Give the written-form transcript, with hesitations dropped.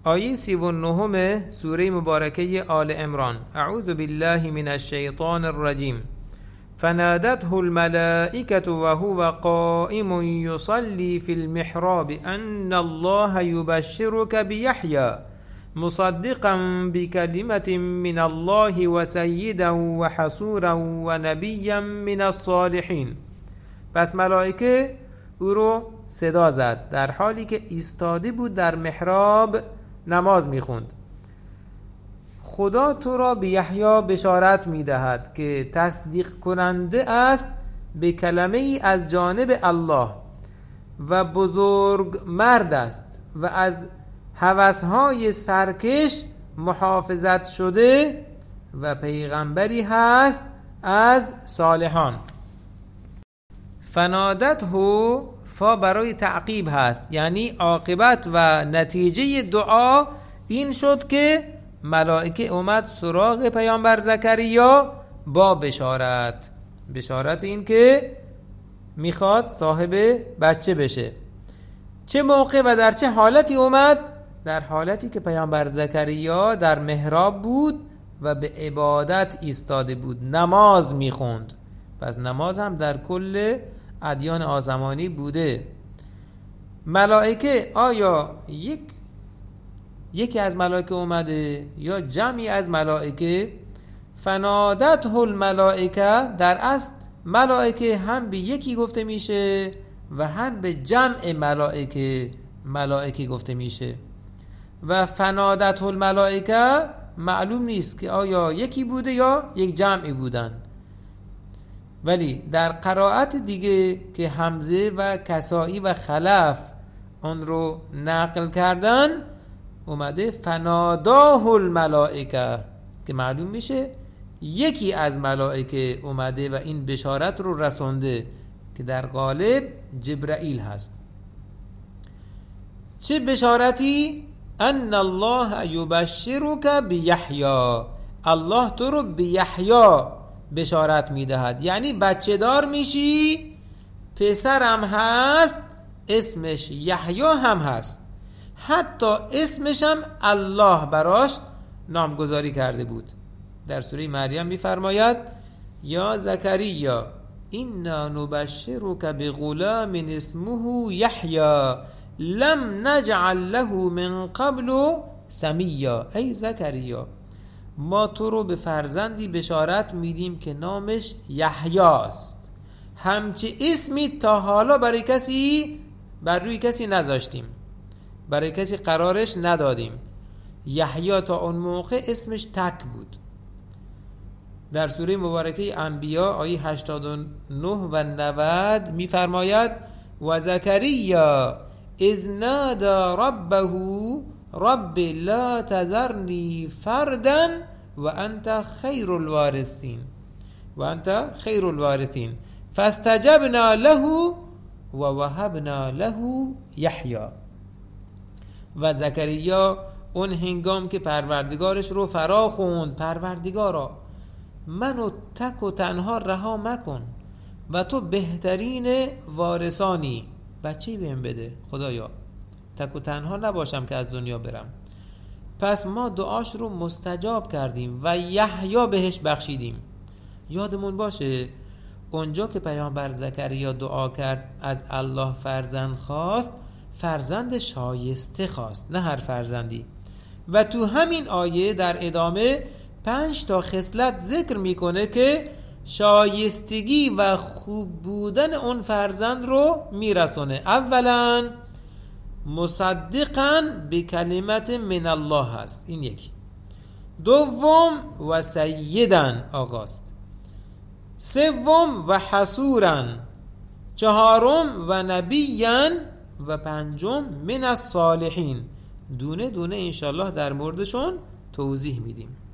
آیه 39 سوره مبارکه آل عمران. اعوذ بالله من الشیطان الرجیم. فنادته الملائكة وهو قائم يصلي في المحراب أن الله يبشرك بيحيى مصدقا بكلمة من الله وسيدا وحصورا ونبيا من الصالحين. پس ملائکه او رو صدا زد در حالی که ایستاده بود در محراب نماز میخوند. خدا تو را به یحیی بشارت میدهد که تصدیق کننده است به کلمه ای از جانب الله و بزرگ مرد است و از هوسهای سرکش محافظت شده و پیغمبری هست از صالحان. فنادته فا برای تعقیب هست، یعنی عاقبت و نتیجه دعا این شد که ملائکه اومد سراغ پیامبر زکریا با بشارت این که میخواد صاحب بچه بشه. چه موقع و در چه حالتی اومد؟ در حالتی که پیامبر زکریا در محراب بود و به عبادت ایستاده بود، نماز میخوند. پس نماز هم در کل ادیان آسمانی بوده. ملائکه آیا یکی از ملائکه اومده یا جمعی از ملائکه؟ فنادته الملائکه، در اصل ملائکه هم به یکی گفته میشه و هم به جمع ملائکه گفته میشه. و فنادته الملائکه معلوم نیست که آیا یکی بوده یا یک جمعی بودن، ولی در قرائت دیگه که حمزه و کسائی و خلف اون رو نقل کردن اومده فناداه الملائکه، که معلوم میشه یکی از ملائکه اومده و این بشارت رو رسونده که در غالب جبرائیل هست. چه بشارتی؟ ان الله یبشرک بیحیی، الله تو رو به یحیی بشارت میدهد، یعنی بچه دار میشی، پسرم هست، اسمش یحیی هم هست، حتی اسمش هم الله براش نامگذاری کرده بود. در سوره مریم میفرماید یا زکریا انا نبشرک بغلام اسمه یحیی لم نجعل له من قبل سمیا. ای زکریا، ما تو رو به فرزندی بشارت میدیم که نامش یحیی است، همچه اسمی تا حالا بر روی کسی نذاشتیم، برای کسی قرارش ندادیم. یحیی تا اون موقع اسمش تک بود. در سوره مبارکه انبیا آیه 89 و 90 میفرماید و زکریا اذ نادى ربه رب لا تذرنی فردا و انت خیر الوارثین فاستجبنا له و وهبنا له یحیی. و زکریا اون هنگام که پروردگارش رو فرا خوند، پروردگارا منو تک و تنها رها مکن و تو بهترین وارثانی، بچه‌ای بهم بده خدایا، تک و تنها نباشم که از دنیا برم. پس ما دعاش رو مستجاب کردیم و یحیی بهش بخشیدیم. یادمون باشه اونجا که پیامبر زکریا دعا کرد از الله فرزند خواست، فرزند شایسته خواست، نه هر فرزندی. و تو همین آیه در ادامه 5 خصلت ذکر میکنه که شایستگی و خوب بودن اون فرزند رو میرسونه. اولا مصدقاً به کلمت من الله هست، این یکی. دوم و سیداً آقاست. سوم و حصوراً. چهارم و نبیاً. و پنجم من الصالحین. دونه دونه انشالله در موردشون توضیح میدیم.